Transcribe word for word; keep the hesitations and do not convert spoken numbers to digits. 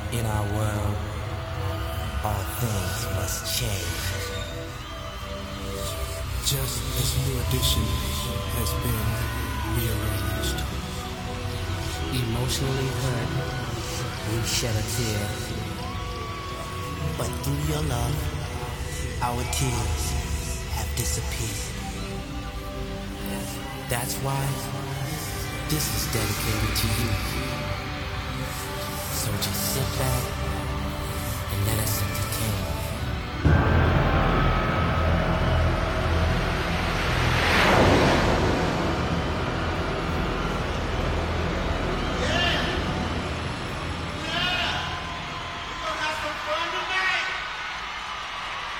In our world, all things must change. Just as New Edition has been rearranged. Emotionally hurt, we shed a tear. But through your love, our tears have disappeared. That's why this is dedicated to you. So just sit back